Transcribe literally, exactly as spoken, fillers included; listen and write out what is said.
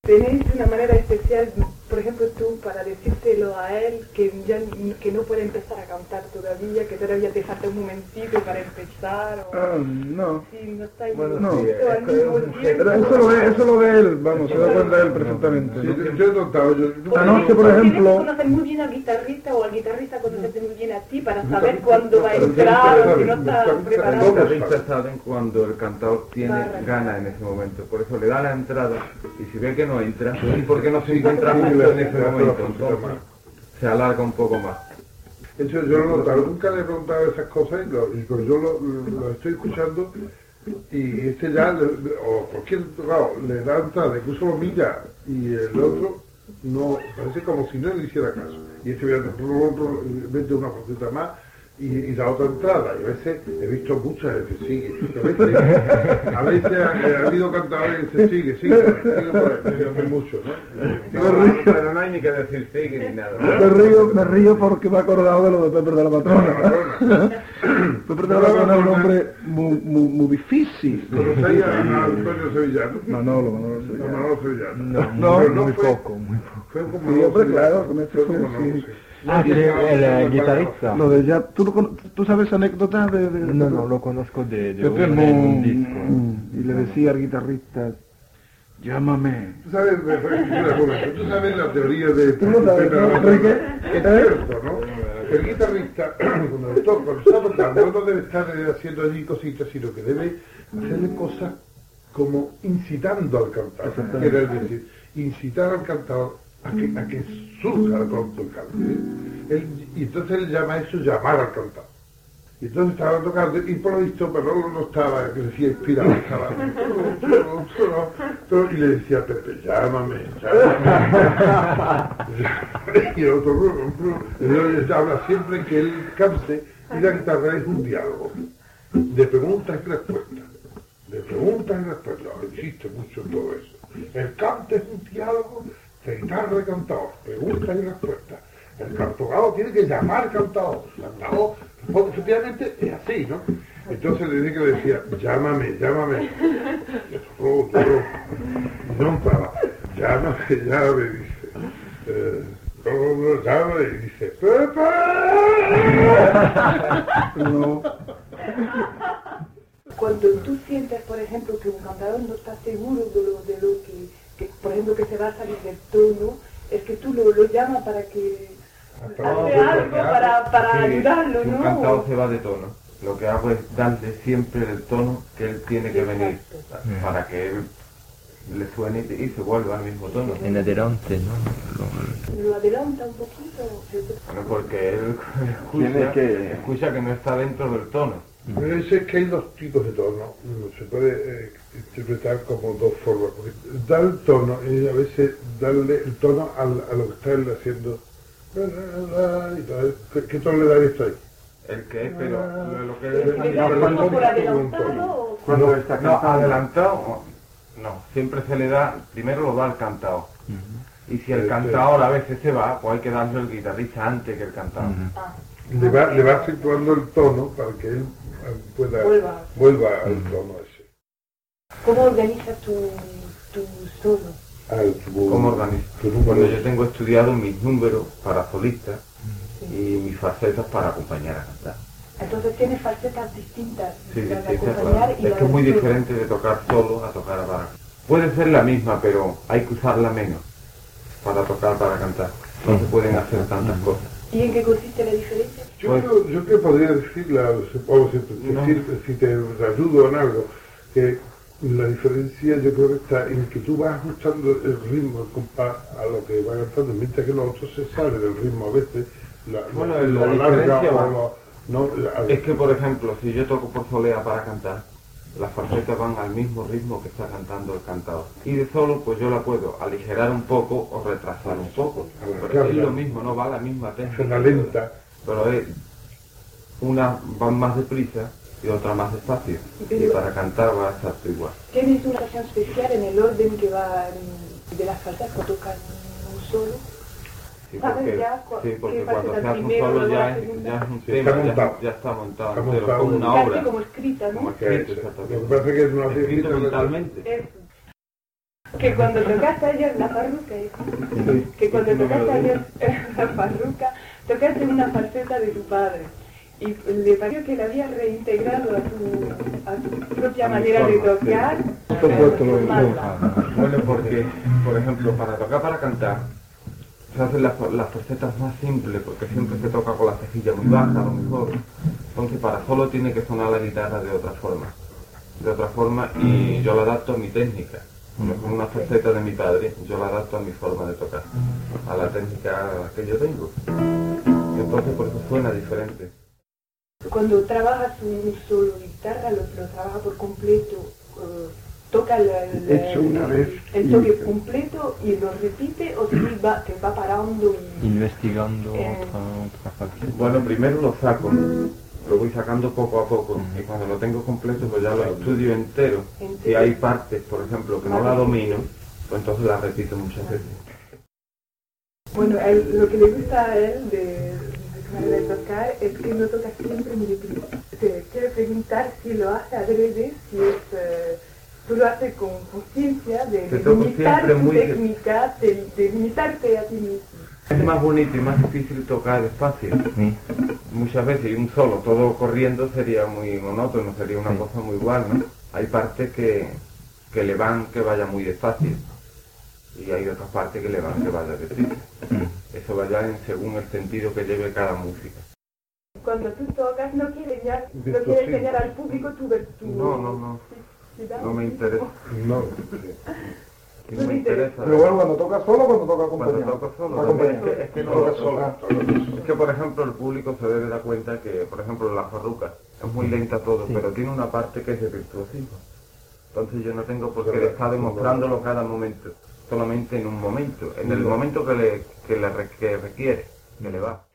tenéis una manera especial, por ejemplo tú, para decírselo a él, que ya que no puede empezar a cantar todavía, que todavía te falta un momentito para empezar? O... Ah, no. Sí, no está Bueno, no. Sí, al mismo tiempo. Pero eso lo ve, eso lo ve él, vamos, se da cuenta él perfectamente. Sí, yo he notado, yo... Esta noche, por Tienes ejemplo... que conocer muy bien al guitarrista o al guitarrista conocerte muy bien a ti para saber cuándo va a entrar o si no está Los preparado. guitarristas saben cuando el cantador tiene Barra. gana en ese momento, por eso le da la entrada y si ve que no entra, y porque no se encuentra justo en ese momento, entonces se alarga un poco más. Eso yo lo he notado, nunca le he preguntado esas cosas y, lo, y pues yo lo, lo estoy escuchando y este ya, le- o cualquier tocado, le da entrada, incluso lo mira y el otro no, parece como si no le hiciera caso. Y este mete una cosita más y, y da otra entrada. Y a veces he visto muchas veces, sigue. A veces, a veces ha, ha habido cantadores que dicen, sigue, sigue, sigue por ahí, pero no hay mucho, ¿no? No, pero no hay ni que decir sigue ni nada. Me río, me río porque me he acordado de lo de Pepe de la Patrona. Pepe de la Patrona es un hombre muy, muy, muy difícil. ¿Conocéis a a Antonio Sevillano? Manolo, Manolo A Sevillano. Manolo Sevillano. No, No, Pero muy, muy fue- poco, muy poco. Fue como Sí, Manolo hombre, Sevillano. claro, con este Fue fue, como Manolo, sí. sí. Ah, sí, el eh, guitarrista. Lo de ya, ¿tú, lo con- ¿tú sabes anécdotas de, de No, no, lo conozco de, de, Pepe un, muy- de un disco. y le decía al guitarrista, llámame. Tú sabes, espera un momento, tú sabes la teoría de ¿Tú lo sabes, Pepe no, Rabanne? Enrique? Es cierto, ¿no? El guitarrista, cuando le toca, cuando está tocando, no debe estar eh, haciendo allí cositas, sino que debe hacerle cosas como incitando al cantador. Quiere decir, incitar al cantador a que, a que surja de pronto el canto. ¿eh? Él- y entonces él llama a eso llamar al cantador. Y entonces estaba tocando, y por lo visto Perrolo no estaba, que decía inspirado, estaba. Y le decía a Pepe, llámame, llámame. Y el otro, él habla siempre que él cante, y la guitarra es un diálogo, de preguntas y respuestas. De preguntas y respuestas, insiste mucho en todo eso. El canto es un diálogo de guitarra y cantador, preguntas y respuestas. El cantador tiene que llamar al cantador. El cantador, porque efectivamente es así, ¿no? Entonces le dije que le decía, llámame, llámame. Y eso, oh, no, no para, llámame, llámame, dice. Eh, no, no, llámame, y dice, ¡Pepe! No. Cuando tú sientes, por ejemplo, que un cantador no está seguro de lo, de lo que, que, por ejemplo, que se va a salir del tono, es que tú lo, lo llamas para que hace algo para, para Sí, ayudarlo, si un ¿no? cantador se va de tono, lo que hago es darle siempre el tono que él tiene que venir, para que él le suene y se vuelva al mismo tono. En adelante, ¿no? Lo adelanta un poquito. Bueno, porque él Tiene escucha que- escucha que no está dentro del tono. Pero es que hay dos tipos de tono, se puede eh, interpretar como dos formas, porque dar el tono y a veces darle el tono al, a lo que está él haciendo. Y todo, ¿qué, ¿Qué tono le daría esto ahí? El que es, pero lo- lo que ¿Es él que ya cuando- como por adelantado o cuando No, está no, cantando adelantado, no, siempre se le da, primero lo da al cantador. Y si el Este- cantador a veces se va, pues hay que darle el guitarrista antes que el cantador. Ah, Le va, le va situando el tono para que él eh, pueda Vuelva. vuelva al tono ese. ¿Cómo organizas tu, tu solo? Al, tu, ¿Cómo organizo? tu número. Bueno, yo tengo estudiado mis números para solistas y mis facetas para acompañar a cantar. Entonces tienes facetas distintas, Sí, la de distintas, acompañar claro. y Es la que es muy de solo. diferente de tocar solo a tocar para... Puede ser la misma, pero hay que usarla menos para tocar, para cantar. No se pueden hacer tantas cosas. ¿Y en qué consiste la diferencia? Yo, Pues- creo, yo que podría decirle, o si, No. decir, si te ayudo en algo, que la diferencia yo creo que está en que tú vas ajustando el ritmo, el compás a lo que va cantando, mientras que los otros se sale del ritmo a veces, la, Bueno, lo, la lo alarga diferencia o va. lo... No, la- Es que, por ejemplo, si yo toco por solea para cantar, las falsetas van al mismo ritmo que está cantando el cantador. Y de solo, pues yo la puedo aligerar un poco o retrasar un poco. Pero es lo mismo, no va a la misma técnica. suena lenta. Pero es, una van más deprisa y otra más despacio. Y para cantar va exacto igual. ¿Tienes una relación especial en el orden que va mm, de las faltas que tocan un solo? Sí, ¿Sabes porque, ya cu- sí, porque qué cuando falseta se hace un primero, solo luego ya la es, segunda? ya es un Sí, tema, está ya, montado. ya está montado Está entero, montado. como una Casi obra. como escrita, ¿no? Como Que escrito, es- exactamente. lo que pasa es que es una Escrito ciencia- mentalmente. Eso. que cuando tocaste ayer la farruca, ¿eh? que cuando tocaste ayer la farruca, tocaste una falseta de tu padre. Y le pareció que la había reintegrado a tu, a tu propia manera de tocar. Bueno, porque, por ejemplo, para tocar, para cantar, se hacen las, las falsetas más simples, porque siempre se toca con la cejilla muy baja, a lo mejor. Entonces, para solo tiene que sonar la guitarra de otra forma. De otra forma, y yo la adapto a mi técnica. Con una falseta de mi padre, yo la adapto a mi forma de tocar, a la técnica que yo tengo. Entonces, por eso suena diferente. Cuando trabajas un solo de guitarra, lo, lo trabaja por completo, uh, toca el, el, Hecho una vez el toque y... completo y lo repite, o si va, te va parando y... Investigando eh, otra, otra faceta. Bueno, primero lo saco, lo voy sacando poco a poco, y cuando lo tengo completo pues ya lo estudio entero. ¿Entero? Si hay partes, por ejemplo, que no la domino, pues entonces la repito muchas veces. Bueno, él, lo que le gusta a él de... de tocar es que no toca siempre muy deprisa. Te quiero preguntar si lo hace adrede, si es, eh, tú lo haces con conciencia de, de limitar tu muy técnica, de, de limitarte a ti mismo. Es más bonito y más difícil tocar despacio. Sí. Muchas veces, y un solo, todo corriendo sería muy monótono, sería una Sí. cosa muy igual, ¿no? Hay partes que, que le van que vaya muy despacio. Y hay otras partes que le van que vaya deprisa. Eso vaya en según el sentido que lleve cada música. Cuando tú tocas, no quieres enseñar, no quieres enseñar al público tu virtud. No, no, no. No me interesa. No. No me interesa. Pero bueno, cuando toca solo, cuando toca acompañado. Cuando toco solo, Acompañado. es que, es que no Toca lo solo. Es que, por ejemplo, el público se debe dar cuenta que, por ejemplo, la farruca es muy lenta todo, Sí. pero tiene una parte que es de virtuosismo. Entonces yo no tengo por qué estar demostrándolo cada momento, solamente en un momento, en el momento que le, que le re- que requiere, que le va.